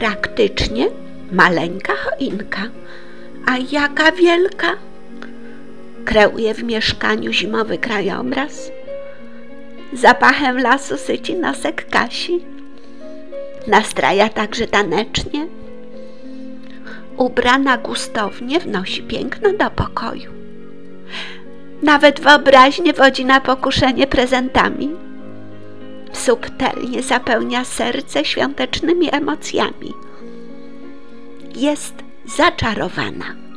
Praktycznie maleńka choinka, a jaka wielka! Kreuje w mieszkaniu zimowy krajobraz. Zapachem lasu syci nosek Kasi. Nastraja także tanecznie. Ubrana gustownie wnosi piękno do pokoju. Nawet wyobraźnię wodzi na pokuszenie prezentami. Subtelnie zapełnia serce świątecznymi emocjami. Jest zaczarowana.